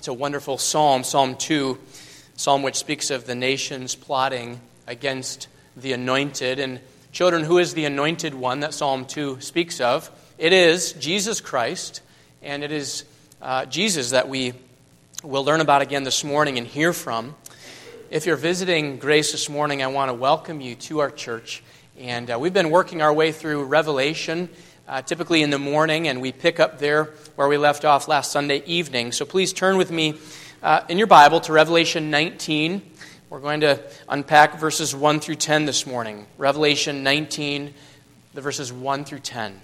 It's a wonderful psalm, Psalm 2, psalm which speaks of the nations plotting against the anointed. And children, who is the anointed one that Psalm 2 speaks of? It is Jesus Christ, and it is Jesus that we will learn about again this morning and hear from. If you're visiting Grace this morning, I want to welcome you to our church. And we've been working our way through Revelation, typically in the morning, and we pick up there where we left off last Sunday evening. So please turn with me in your Bible to Revelation 19. We're going to unpack verses 1 through 10 this morning. Revelation 19, the verses 1 through 10.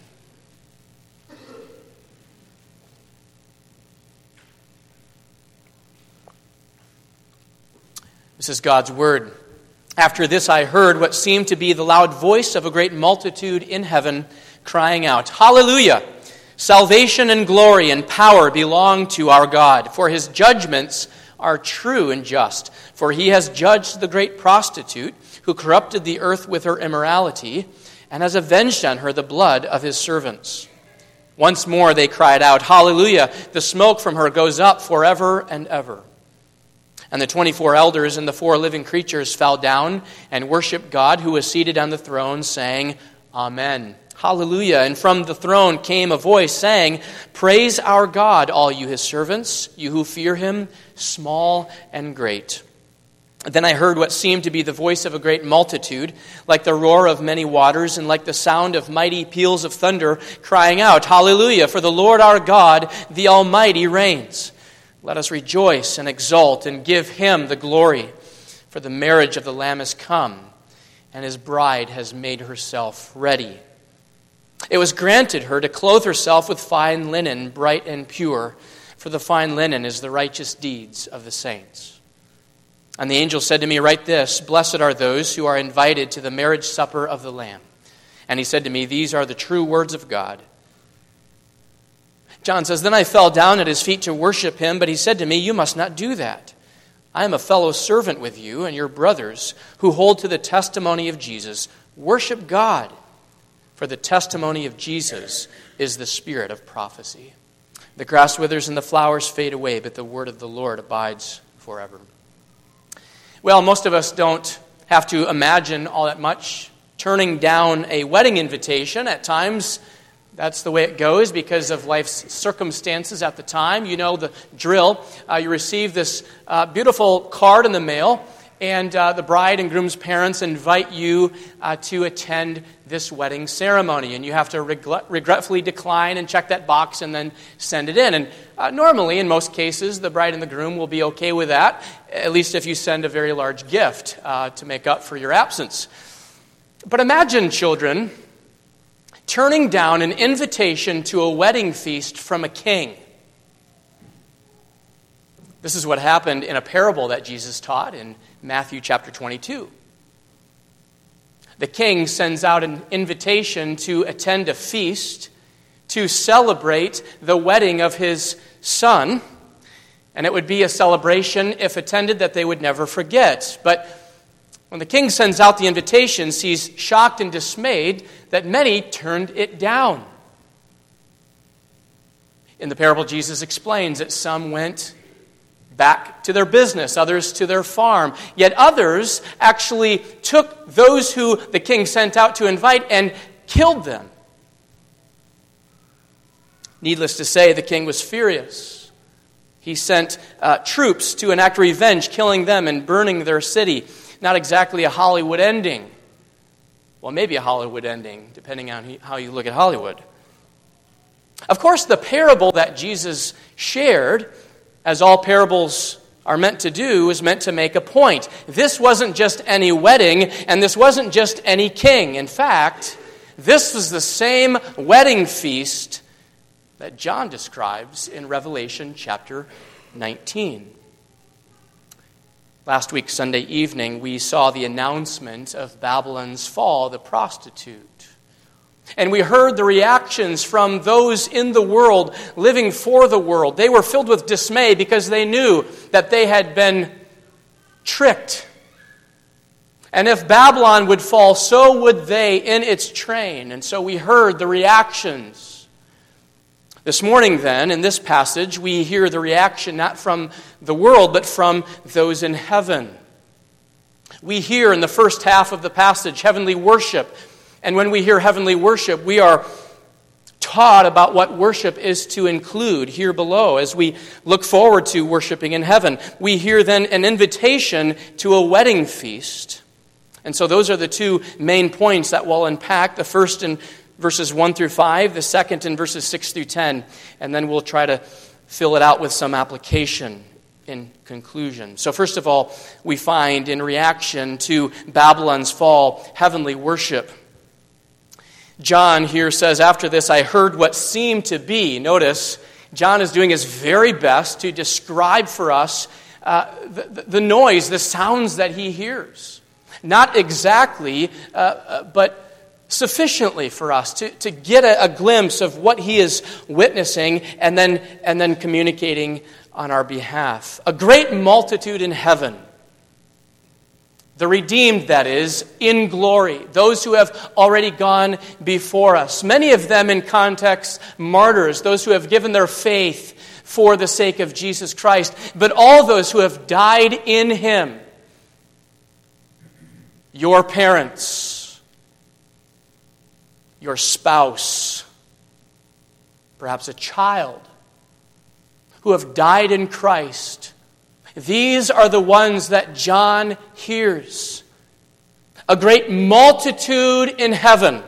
This is God's word. After this I heard what seemed to be the loud voice of a great multitude in heaven crying out, "Hallelujah! Salvation and glory and power belong to our God, for his judgments are true and just. For he has judged the great prostitute who corrupted the earth with her immorality and has avenged on her the blood of his servants." Once more they cried out, "Hallelujah! The smoke from her goes up forever and ever." And the 24 elders and the 4 living creatures fell down and worshiped God who was seated on the throne, saying, "Amen. Hallelujah." And from the throne came a voice saying, "Praise our God, all you his servants, you who fear him, small and great." Then I heard what seemed to be the voice of a great multitude, like the roar of many waters and like the sound of mighty peals of thunder, crying out, "Hallelujah, for the Lord our God, the Almighty, reigns. Let us rejoice and exult and give him the glory, for the marriage of the Lamb is come, and his bride has made herself ready. It was granted her to clothe herself with fine linen, bright and pure, for the fine linen is the righteous deeds of the saints." And the angel said to me, "Write this, blessed are those who are invited to the marriage supper of the Lamb." And he said to me, "These are the true words of God." John says, "Then I fell down at his feet to worship him, but he said to me, 'You must not do that. I am a fellow servant with you and your brothers who hold to the testimony of Jesus. Worship God, for the testimony of Jesus is the spirit of prophecy. The grass withers and the flowers fade away, but the word of the Lord abides forever.'" Well, most of us don't have to imagine all that much turning down a wedding invitation. At times, that's the way it goes because of life's circumstances at the time. You know the drill. You receive this beautiful card in the mail, and the bride and groom's parents invite you to attend this wedding ceremony. And you have to regretfully decline and check that box and then send it in. And normally, in most cases, the bride and the groom will be okay with that, at least if you send a very large gift to make up for your absence. But imagine, children, turning down an invitation to a wedding feast from a king. This is what happened in a parable that Jesus taught in Matthew chapter 22. The king sends out an invitation to attend a feast to celebrate the wedding of his son, and it would be a celebration, if attended, that they would never forget. But when the king sends out the invitations, he's shocked and dismayed that many turned it down. In the parable, Jesus explains that some went back to their business, others to their farm, yet others actually took those who the king sent out to invite and killed them. Needless to say, the king was furious. He sent troops to enact revenge, killing them and burning their city. Not exactly a Hollywood ending. Well, maybe a Hollywood ending, depending on how you look at Hollywood. Of course, the parable that Jesus shared, as all parables are meant to do, is meant to make a point. This wasn't just any wedding, and this wasn't just any king. In fact, this was the same wedding feast that John describes in Revelation chapter 19. Last week, Sunday evening, we saw the announcement of Babylon's fall, the prostitute. And we heard the reactions from those in the world, living for the world. They were filled with dismay because they knew that they had been tricked. And if Babylon would fall, so would they in its train. And so we heard the reactions. This morning, then, in this passage, we hear the reaction not from the world, but from those in heaven. We hear in the first half of the passage heavenly worship. And when we hear heavenly worship, we are taught about what worship is to include here below as we look forward to worshiping in heaven. We hear then an invitation to a wedding feast. And so those are the two main points that we'll unpack. The first in verses 1 through 5, the second in verses 6 through 10, and then we'll try to fill it out with some application in conclusion. So first of all, we find in reaction to Babylon's fall, heavenly worship. John here says, after this I heard what seemed to be. Notice, John is doing his very best to describe for us the noise, the sounds that he hears. Not exactly, but sufficiently for us to get a glimpse of what he is witnessing and then communicating on our behalf. A great multitude in heaven. The redeemed, that is, in glory. Those who have already gone before us. Many of them in context, martyrs. Those who have given their faith for the sake of Jesus Christ. But all those who have died in him. Your parents. Your spouse. Perhaps a child. Who have died in Christ. These are the ones that John hears. A great multitude in heaven.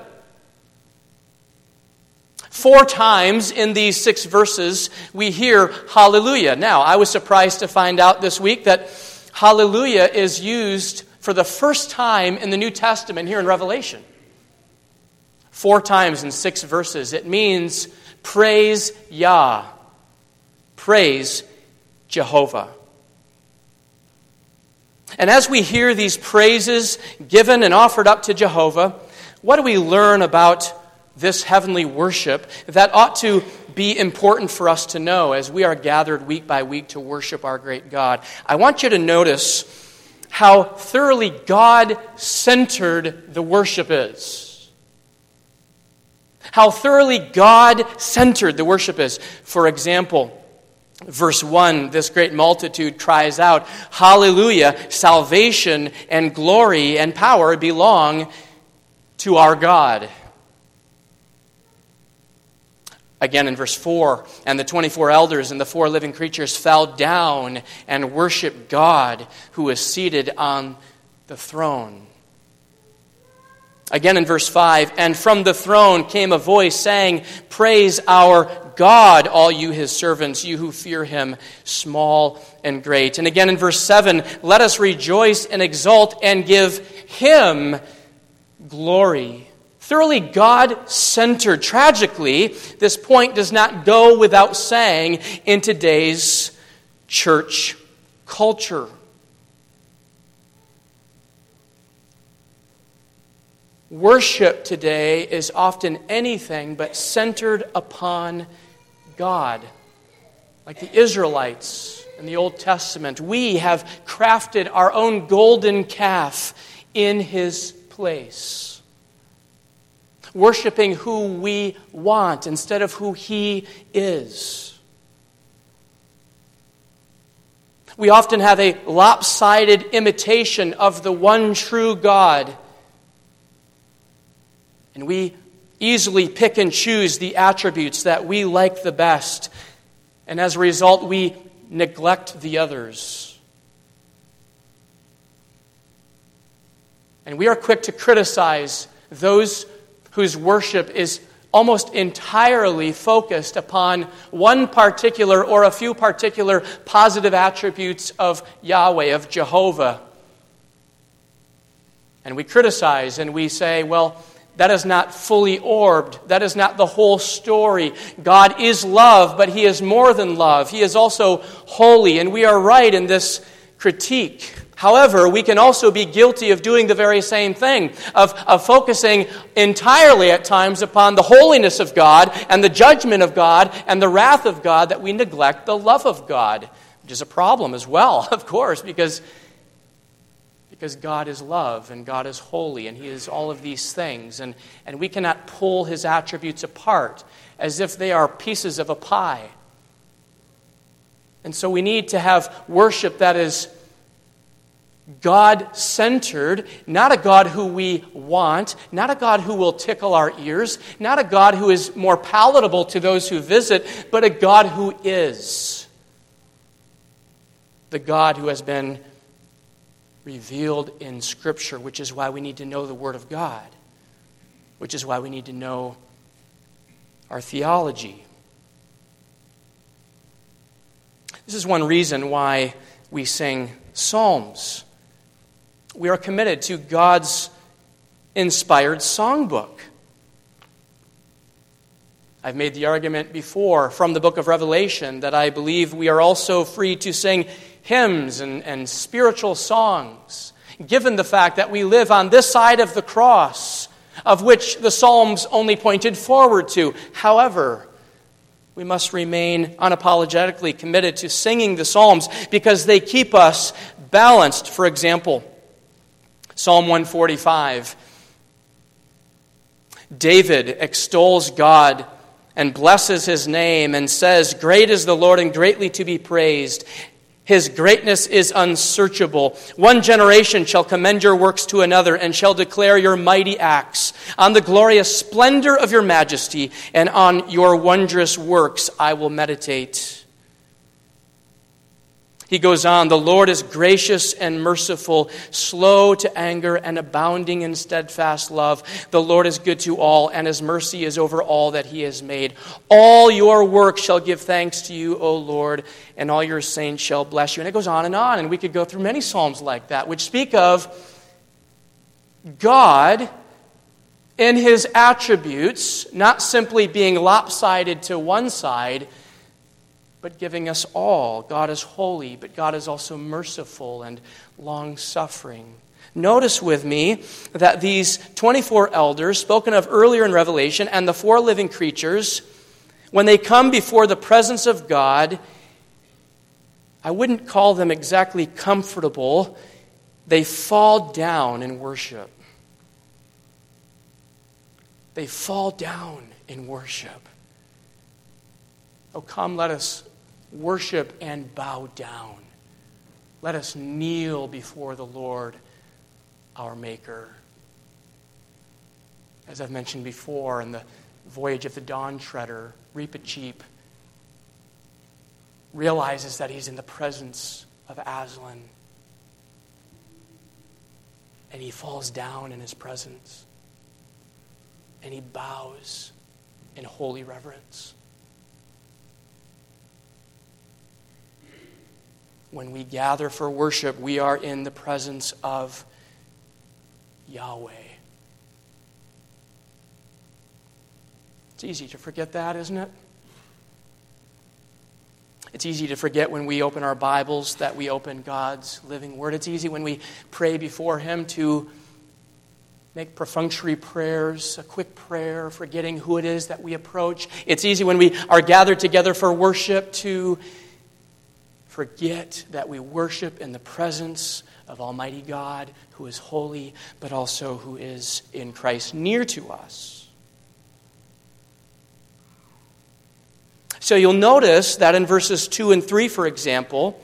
4 times in these 6 verses we hear hallelujah. Now, I was surprised to find out this week that hallelujah is used for the first time in the New Testament here in Revelation. 4 times in 6 verses. It means praise Yah. Praise Jehovah. And as we hear these praises given and offered up to Jehovah, what do we learn about this heavenly worship that ought to be important for us to know as we are gathered week by week to worship our great God? I want you to notice how thoroughly God-centered the worship is. How thoroughly God-centered the worship is. For example, Verse 1, this great multitude cries out, hallelujah, salvation and glory and power belong to our God. Again in verse 4, and the 24 elders and the 4 living creatures fell down and worshiped God who is seated on the throne. Again in verse 5, and from the throne came a voice saying, praise our God, all you his servants, you who fear him, small and great. And again in verse 7, let us rejoice and exult and give him glory. Thoroughly God-centered. Tragically, this point does not go without saying in today's church culture. Worship today is often anything but centered upon God. Like the Israelites in the Old Testament, we have crafted our own golden calf in his place. Worshiping who we want instead of who he is. We often have a lopsided imitation of the one true God. And we easily pick and choose the attributes that we like the best. And as a result, we neglect the others. And we are quick to criticize those whose worship is almost entirely focused upon one particular or a few particular positive attributes of Yahweh, of Jehovah. And we criticize and we say, well, that is not fully orbed. That is not the whole story. God is love, but he is more than love. He is also holy, and we are right in this critique. However, we can also be guilty of doing the very same thing, of focusing entirely at times upon the holiness of God and the judgment of God and the wrath of God, that we neglect the love of God, which is a problem as well, of course, because because God is love and God is holy and he is all of these things. And we cannot pull his attributes apart as if they are pieces of a pie. And so we need to have worship that is God-centered, not a God who we want, not a God who will tickle our ears, not a God who is more palatable to those who visit, but a God who is the God who has been revealed in Scripture, which is why we need to know the Word of God, which is why we need to know our theology. This is one reason why we sing psalms. We are committed to God's inspired songbook. I've made the argument before from the book of Revelation that I believe we are also free to sing hymns and spiritual songs, given the fact that we live on this side of the cross, of which the Psalms only pointed forward to. However, we must remain unapologetically committed to singing the Psalms because they keep us balanced. For example, Psalm 145. David extols God and blesses his name and says, "Great is the Lord and greatly to be praised. His greatness is unsearchable. One generation shall commend your works to another and shall declare your mighty acts. On the glorious splendor of your majesty and on your wondrous works I will meditate." He goes on, "The Lord is gracious and merciful, slow to anger and abounding in steadfast love. The Lord is good to all, and his mercy is over all that he has made. All your works shall give thanks to you, O Lord, and all your saints shall bless you." And it goes on, and we could go through many psalms like that, which speak of God in his attributes, not simply being lopsided to one side, but giving us all. God is holy, but God is also merciful and long-suffering. Notice with me that these 24 elders, spoken of earlier in Revelation, and the 4 living creatures, when they come before the presence of God, I wouldn't call them exactly comfortable. They fall down in worship. They fall down in worship. Oh, come, let us worship and bow down. Let us kneel before the Lord, our Maker. As I've mentioned before, in the voyage of the Dawn Treader, Reepicheep realizes that he's in the presence of Aslan. And he falls down in his presence. And he bows in holy reverence. When we gather for worship, we are in the presence of Yahweh. It's easy to forget that, isn't it? It's easy to forget when we open our Bibles that we open God's living Word. It's easy when we pray before Him to make perfunctory prayers, a quick prayer, forgetting who it is that we approach. It's easy when we are gathered together for worship to forget that we worship in the presence of Almighty God, who is holy, but also who is in Christ near to us. So you'll notice that in verses 2 and 3, for example,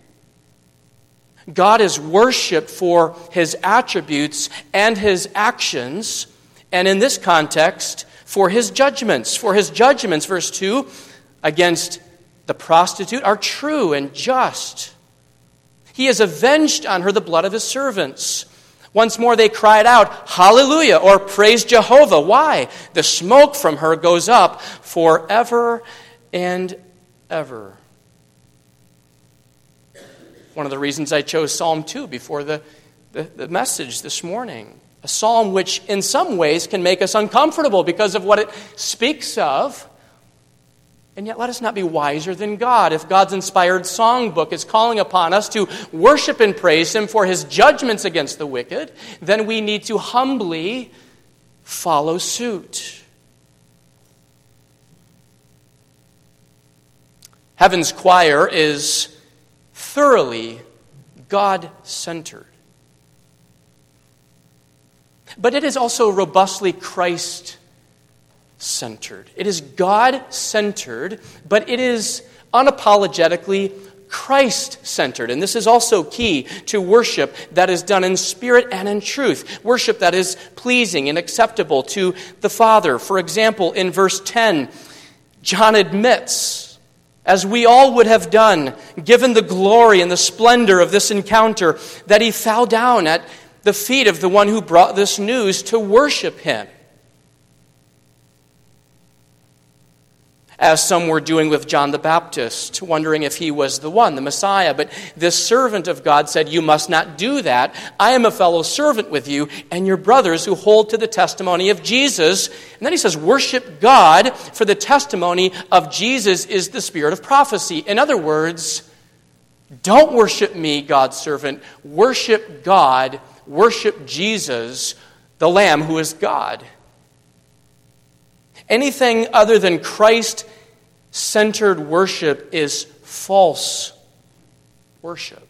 God is worshipped for his attributes and his actions, and in this context, for his judgments. For his judgments, verse 2, against the prostitute are true and just. He has avenged on her the blood of his servants. Once more they cried out, "Hallelujah," or "Praise Jehovah." Why? The smoke from her goes up forever and ever. One of the reasons I chose Psalm 2 before the message this morning. A psalm which in some ways can make us uncomfortable because of what it speaks of. And yet let us not be wiser than God. If God's inspired songbook is calling upon us to worship and praise him for his judgments against the wicked, then we need to humbly follow suit. Heaven's choir is thoroughly God-centered. But it is also robustly Christ-centered. It is God-centered, but it is unapologetically Christ-centered. And this is also key to worship that is done in spirit and in truth. Worship that is pleasing and acceptable to the Father. For example, in verse 10, John admits, as we all would have done, given the glory and the splendor of this encounter, that he fell down at the feet of the one who brought this news to worship him. As some were doing with John the Baptist, wondering if he was the one, the Messiah. But this servant of God said, "You must not do that. I am a fellow servant with you and your brothers who hold to the testimony of Jesus." And then he says, "Worship God, for the testimony of Jesus is the spirit of prophecy." In other words, don't worship me, God's servant. Worship God. Worship Jesus, the Lamb who is God. Anything other than Christ-centered worship is false worship.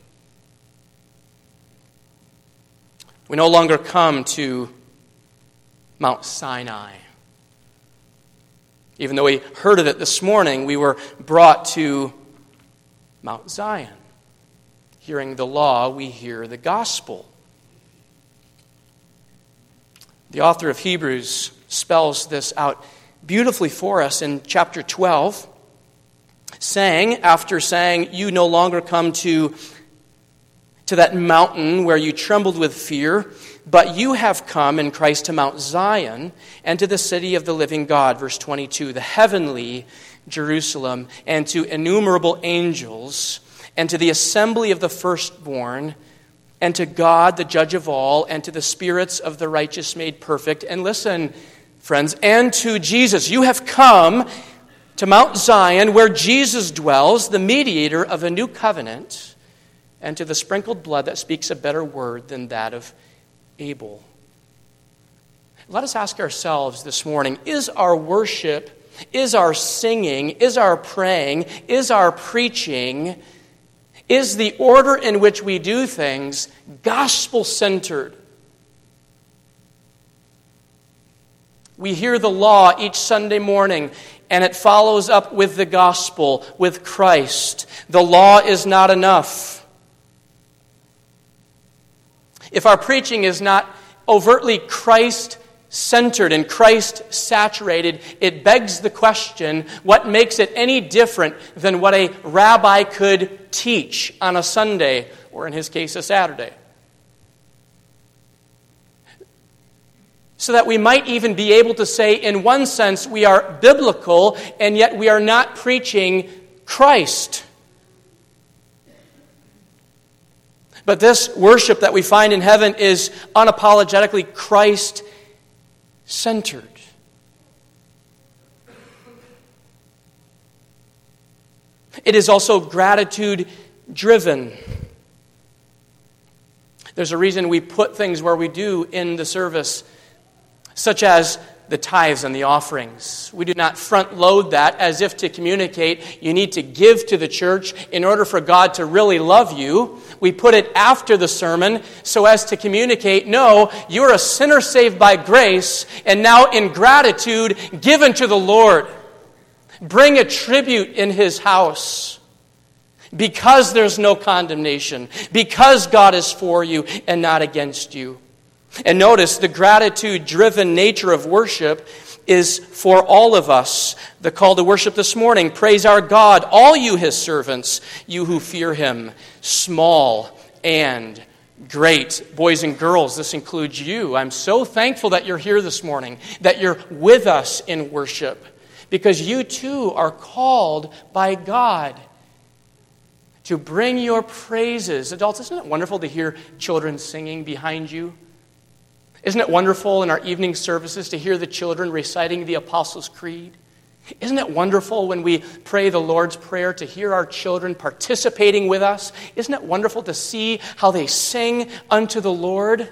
We no longer come to Mount Sinai. Even though we heard of it this morning, we were brought to Mount Zion. Hearing the law, we hear the gospel. The author of Hebrews spells this out beautifully for us in chapter 12, after saying, "You no longer come to that mountain where you trembled with fear, but you have come in Christ to Mount Zion and to the city of the living God," verse 22, "the heavenly Jerusalem, and to innumerable angels, and to the assembly of the firstborn, and to God, the judge of all, and to the spirits of the righteous made perfect." And listen, friends, and to Jesus. You have come to Mount Zion, where Jesus dwells, the mediator of a new covenant, and to the sprinkled blood that speaks a better word than that of Abel. Let us ask ourselves this morning, is our worship, is our singing, is our praying, is our preaching, is the order in which we do things gospel-centered? We hear the law each Sunday morning, and it follows up with the gospel, with Christ. The law is not enough. If our preaching is not overtly Christ-centered and Christ-saturated, it begs the question, what makes it any different than what a rabbi could teach on a Sunday, or in his case, a Saturday? So that we might even be able to say, in one sense, we are biblical, and yet we are not preaching Christ. But this worship that we find in heaven is unapologetically Christ-centered. It is also gratitude-driven. There's a reason we put things where we do in the service, such as the tithes and the offerings. We do not front load that as if to communicate you need to give to the church in order for God to really love you. We put it after the sermon so as to communicate, no, you're a sinner saved by grace and now in gratitude given to the Lord. Bring a tribute in His house because there's no condemnation, because God is for you and not against you. And notice the gratitude-driven nature of worship is for all of us. The call to worship this morning, praise our God, all you His servants, you who fear Him, small and great. Boys and girls, this includes you. I'm so thankful that you're here this morning, that you're with us in worship, because you too are called by God to bring your praises. Adults, isn't it wonderful to hear children singing behind you? Isn't it wonderful in our evening services to hear the children reciting the Apostles' Creed? Isn't it wonderful when we pray the Lord's Prayer to hear our children participating with us? Isn't it wonderful to see how they sing unto the Lord?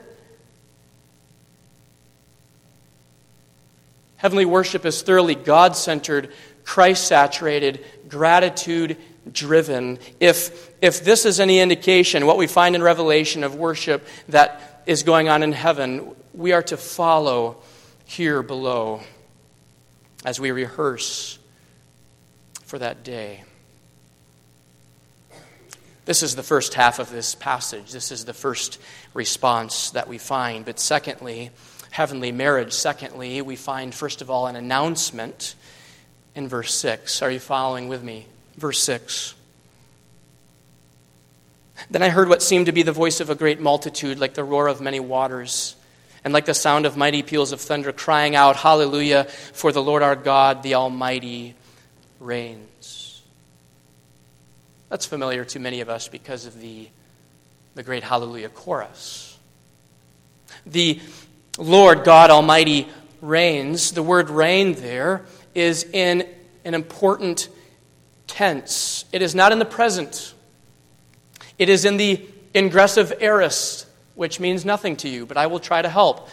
Heavenly worship is thoroughly God-centered, Christ-saturated, gratitude-driven. If this is any indication, what we find in Revelation of worship that is going on in heaven, we are to follow here below as we rehearse for that day. This is the first half of this passage. This is the first response that we find. But secondly, heavenly marriage. Secondly, we find, first of all, an announcement in verse 6. Are you following with me? Verse 6. Then I heard what seemed to be the voice of a great multitude, like the roar of many waters, and like the sound of mighty peals of thunder, crying out, Hallelujah, for the Lord our God, the Almighty, reigns. That's familiar to many of us because of the great Hallelujah chorus. The Lord God Almighty reigns. The word reign there is in an important tense. It is not in the present. It is in the ingressive aorist, which means nothing to you, but I will try to help.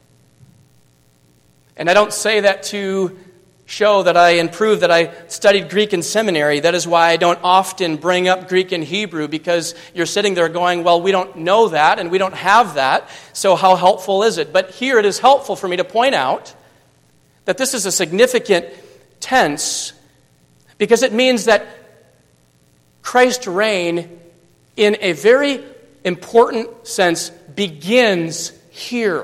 And I don't say that to show that I prove that I studied Greek in seminary. That is why I don't often bring up Greek and Hebrew, because you're sitting there going, well, we don't know that and we don't have that, so how helpful is it? But here it is helpful for me to point out that this is a significant tense because it means that Christ's reign, in a very important sense, begins here.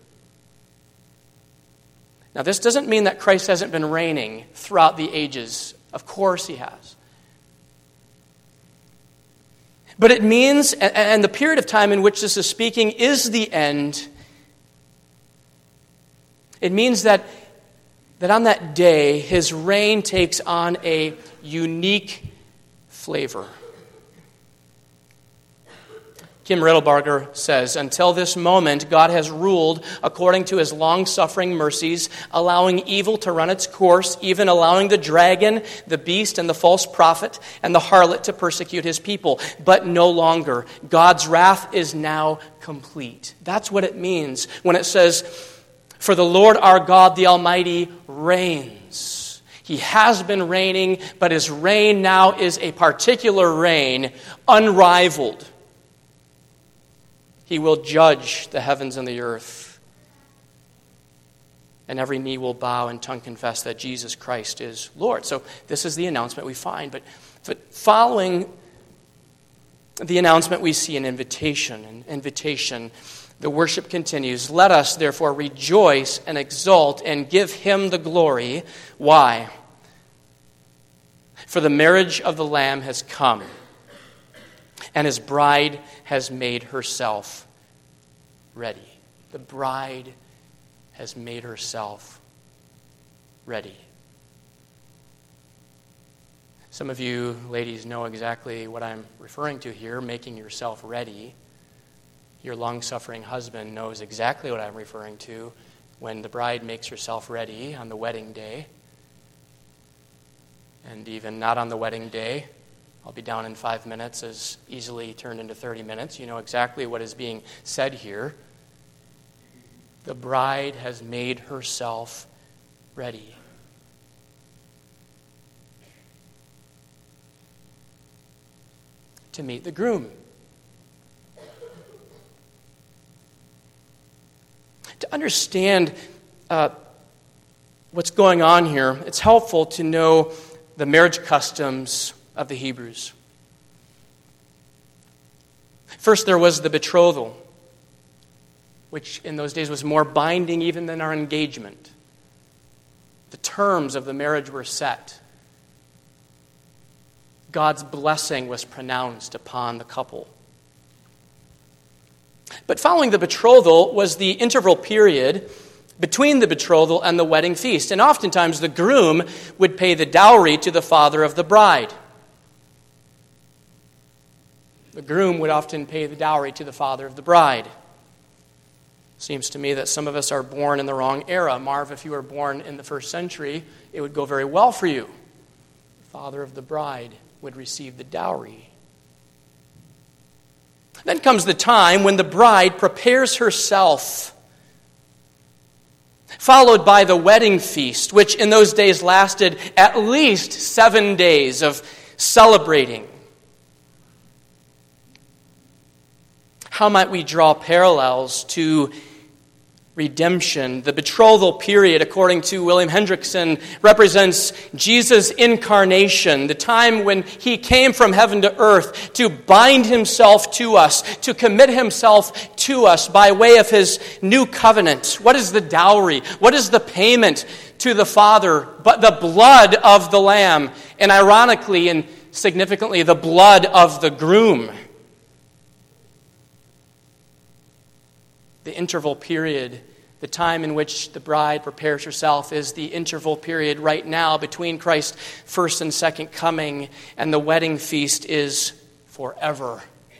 Now, this doesn't mean that Christ hasn't been reigning throughout the ages. Of course he has. But it means, and the period of time in which this is speaking is the end. It means that on that day, his reign takes on a unique flavor. Kim Riddlebarger says, until this moment, God has ruled according to his long-suffering mercies, allowing evil to run its course, even allowing the dragon, the beast, and the false prophet, and the harlot to persecute his people. But no longer. God's wrath is now complete. That's what it means when it says, for the Lord our God, the Almighty, reigns. He has been reigning, but his reign now is a particular reign, unrivaled. He will judge the heavens and the earth. And every knee will bow and tongue confess that Jesus Christ is Lord. So this is the announcement we find. But following the announcement, we see an invitation. An invitation. The worship continues. Let us, therefore, rejoice and exult and give him the glory. Why? For the marriage of the Lamb has come, and his bride has made herself ready. The bride has made herself ready. Some of you ladies know exactly what I'm referring to here, making yourself ready. Your long-suffering husband knows exactly what I'm referring to when the bride makes herself ready on the wedding day. And even not on the wedding day, I'll be down in 5 minutes, as easily turned into 30 minutes. You know exactly what is being said here. The bride has made herself ready. To meet the groom. To understand what's going on here, it's helpful to know the marriage customs of the Hebrews. First, there was the betrothal, which in those days was more binding even than our engagement. The terms of the marriage were set. God's blessing was pronounced upon the couple. But following the betrothal was the interval period between the betrothal and the wedding feast. And oftentimes the groom would pay the dowry to the father of the bride. The groom would often pay the dowry to the father of the bride. Seems to me that some of us are born in the wrong era. Marv, if you were born in the first century, it would go very well for you. The father of the bride would receive the dowry. Then comes the time when the bride prepares herself, followed by the wedding feast, which in those days lasted at least 7 days of celebrating. How might we draw parallels to redemption. The betrothal period, according to William Hendrickson, represents Jesus' incarnation, the time when he came from heaven to earth to bind himself to us, to commit himself to us by way of his new covenant. What is the dowry? What is the payment to the Father? But the blood of the Lamb, and ironically and significantly, the blood of the groom. The interval period, the time in which the bride prepares herself, is the interval period right now between Christ's first and second coming, and the wedding feast is forever.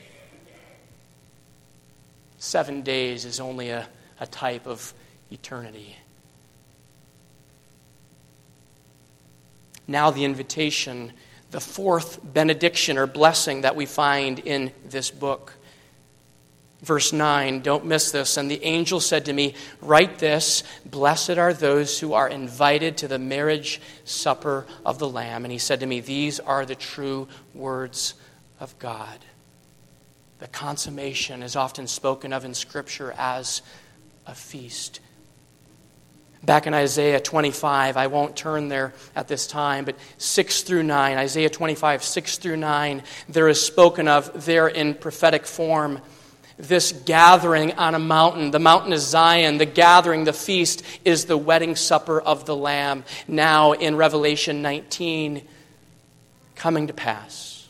7 days is only a type of eternity. Now the invitation, the fourth benediction or blessing that we find in this book. Verse 9, don't miss this. And the angel said to me, write this, blessed are those who are invited to the marriage supper of the Lamb. And he said to me, these are the true words of God. The consummation is often spoken of in Scripture as a feast. Back in Isaiah 25, I won't turn there at this time, but 6 through 9, Isaiah 25, 6 through 9, there is spoken of there in prophetic form. This gathering on a mountain, the mountain is Zion, the gathering, the feast, is the wedding supper of the Lamb, now in Revelation 19, coming to pass.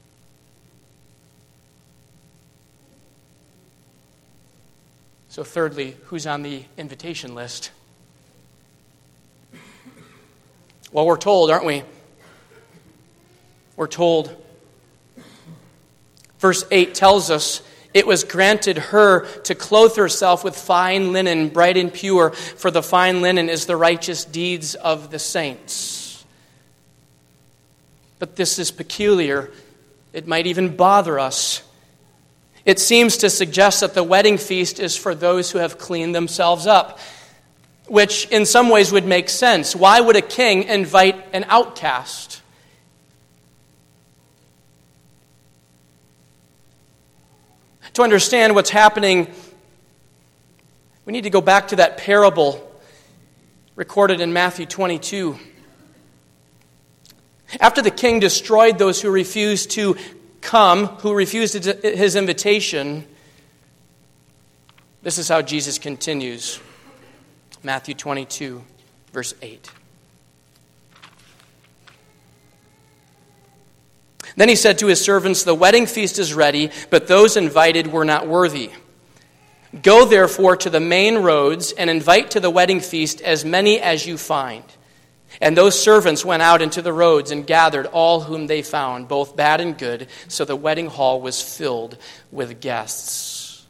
So thirdly, who's on the invitation list? Well, we're told, aren't we? We're told. Verse 8 tells us, it was granted her to clothe herself with fine linen, bright and pure, for the fine linen is the righteous deeds of the saints. But this is peculiar. It might even bother us. It seems to suggest that the wedding feast is for those who have cleaned themselves up, which in some ways would make sense. Why would a king invite an outcast? To understand what's happening, we need to go back to that parable recorded in Matthew 22. After the king destroyed those who refused to come, who refused his invitation, this is how Jesus continues. Matthew 22, verse 8. Then he said to his servants, the wedding feast is ready, but those invited were not worthy. Go therefore to the main roads and invite to the wedding feast as many as you find. And those servants went out into the roads and gathered all whom they found, both bad and good, so the wedding hall was filled with guests.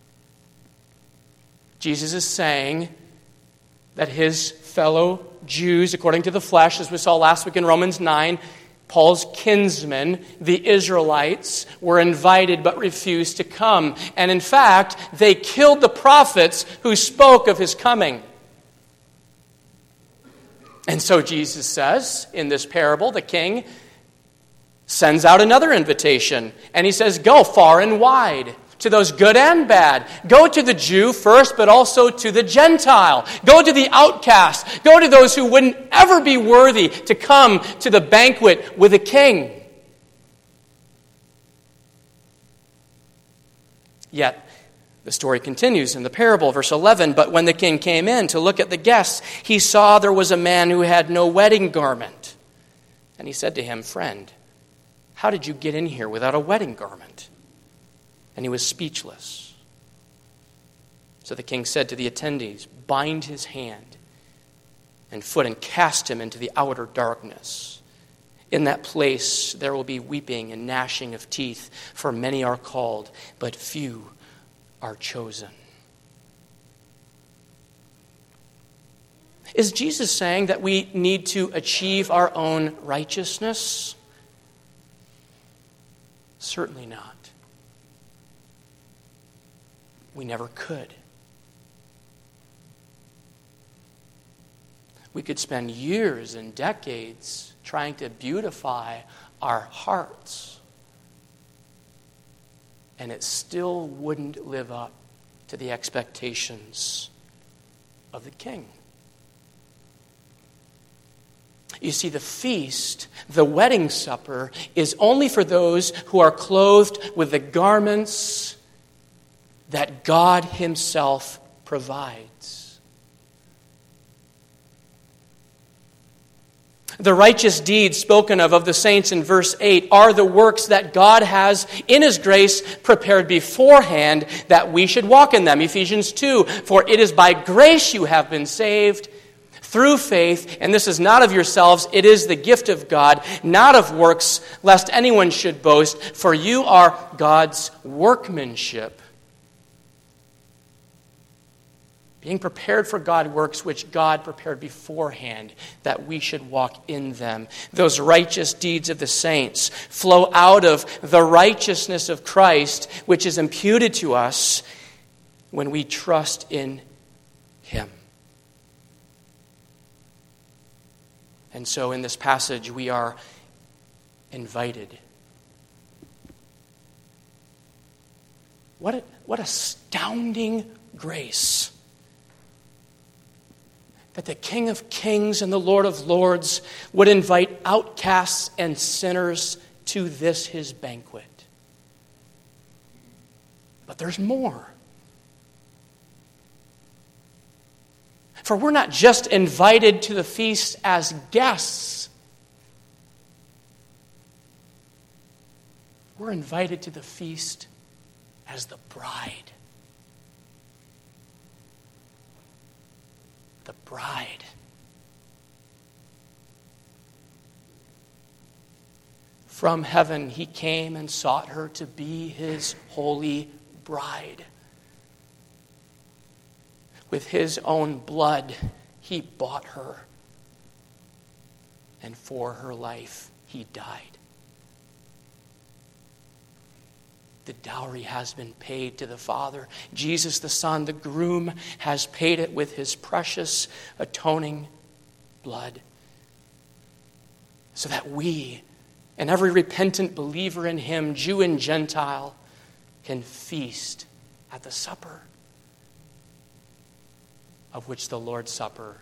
Jesus is saying that his fellow Jews, according to the flesh, as we saw last week in Romans 9, Paul's kinsmen, the Israelites, were invited but refused to come. And in fact, they killed the prophets who spoke of his coming. And so Jesus says, in this parable, the king sends out another invitation. And he says, go far and wide, to those good and bad. Go to the Jew first, but also to the Gentile. Go to the outcast. Go to those who wouldn't ever be worthy to come to the banquet with a king. Yet, the story continues in the parable, verse 11. But when the king came in to look at the guests, he saw there was a man who had no wedding garment. And he said to him, friend, how did you get in here without a wedding garment? And he was speechless. So the king said to the attendees, bind his hand and foot and cast him into the outer darkness. In that place there will be weeping and gnashing of teeth, for many are called, but few are chosen. Is Jesus saying that we need to achieve our own righteousness? Certainly not. We never could. We could spend years and decades trying to beautify our hearts, and it still wouldn't live up to the expectations of the King. You see, the feast, the wedding supper, is only for those who are clothed with the garments that God Himself provides. The righteous deeds spoken of the saints in verse 8 are the works that God has, in His grace, prepared beforehand that we should walk in them. Ephesians 2, for it is by grace you have been saved, through faith, and this is not of yourselves, it is the gift of God, not of works, lest anyone should boast, for you are God's workmanship. Being prepared for God's works, which God prepared beforehand, that we should walk in them. Those righteous deeds of the saints flow out of the righteousness of Christ, which is imputed to us when we trust in Him. And so in this passage, we are invited. What astounding grace that the King of Kings and the Lord of Lords would invite outcasts and sinners to this His banquet. But there's more. For we're not just invited to the feast as guests. We're invited to the feast as the bride. The bride. From heaven He came and sought her to be His holy bride. With His own blood, He bought her. And for her life, He died. The dowry has been paid to the Father. Jesus the Son, the groom, has paid it with His precious atoning blood. So that we, and every repentant believer in Him, Jew and Gentile, can feast at the supper, of which the Lord's Supper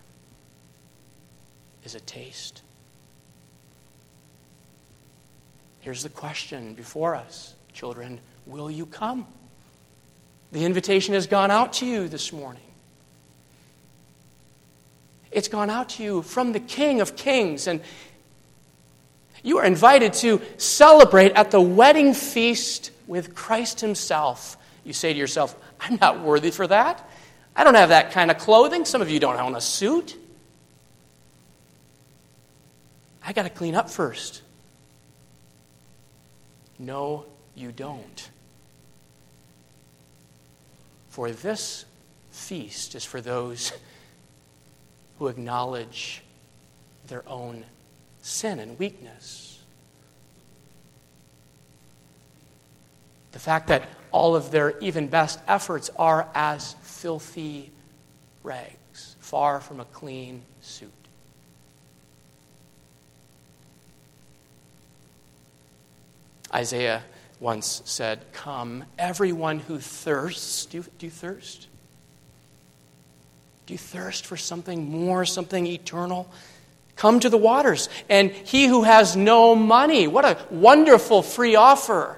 is a taste. Here's the question before us, children. Will you come? The invitation has gone out to you this morning. It's gone out to you from the King of Kings, and you are invited to celebrate at the wedding feast with Christ Himself. You say to yourself, I'm not worthy for that. I don't have that kind of clothing. Some of you don't own a suit. I got to clean up first. No, you don't. For this feast is for those who acknowledge their own sin and weakness. The fact that all of their even best efforts are as filthy rags, far from a clean suit. Isaiah once said, "Come, everyone who thirsts." Do you thirst? Do you thirst for something more, something eternal? Come to the waters. And he who has no money, what a wonderful free offer.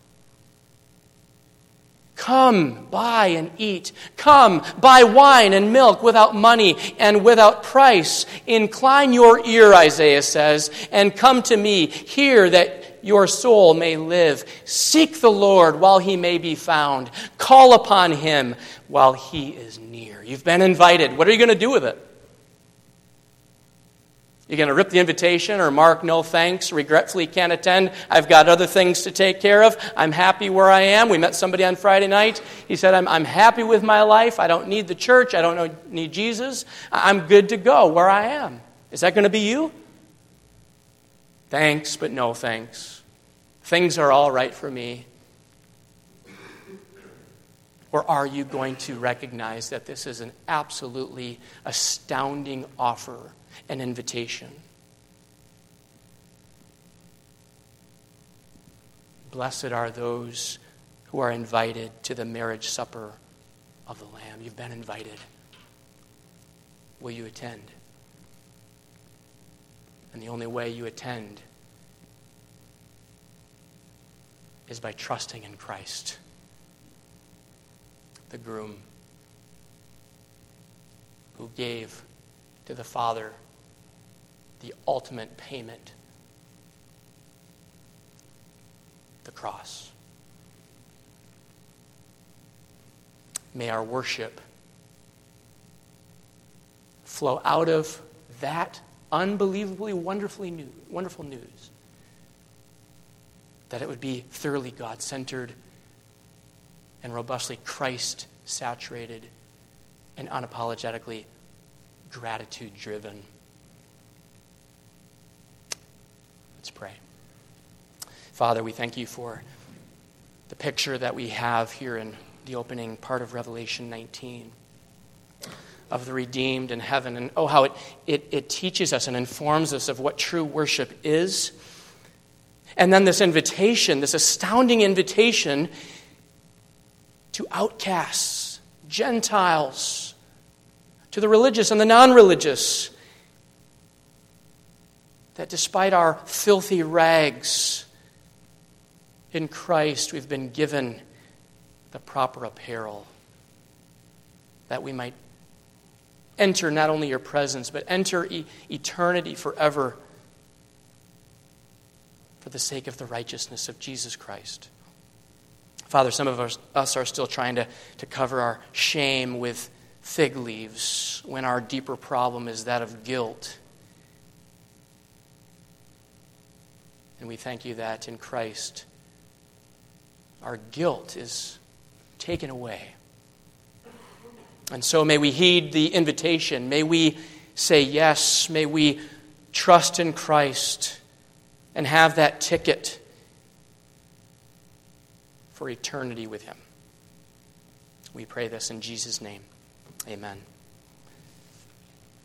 Come, buy and eat. Come, buy wine and milk without money and without price. Incline your ear, Isaiah says, and come to me. Hear that your soul may live. Seek the Lord while He may be found. Call upon Him while He is near. You've been invited. What are you going to do with it? You're going to rip the invitation or mark no thanks, regretfully can't attend. I've got other things to take care of. I'm happy where I am. We met somebody on Friday night. He said, I'm happy with my life. I don't need the church. I don't need Jesus. I'm good to go where I am. Is that going to be you? Thanks, but no thanks. Things are all right for me. Or are you going to recognize that this is an absolutely astounding offer, an invitation? Blessed are those who are invited to the marriage supper of the Lamb. You've been invited. will you attend? And the only way you attend is by trusting in Christ, the groom who gave to the Father the ultimate payment, the cross. May our worship flow out of that unbelievably wonderful news, that it would be thoroughly God-centered and robustly Christ-saturated and unapologetically gratitude-driven. Let's pray. Father, we thank you for the picture that we have here in the opening part of Revelation 19 of the redeemed in heaven. And oh, how it teaches us and informs us of what true worship is. And then this invitation, this astounding invitation to outcasts, Gentiles, to the religious and the non-religious, that despite our filthy rags, in Christ we've been given the proper apparel, that we might enter not only your presence, but enter eternity forever for the sake of the righteousness of Jesus Christ. Father, some of us are still trying to cover our shame with fig leaves when our deeper problem is that of guilt. And we thank you that in Christ our guilt is taken away. And so may we heed the invitation. May we say yes. May we trust in Christ and have that ticket for eternity with him. We pray this in Jesus' name. Amen.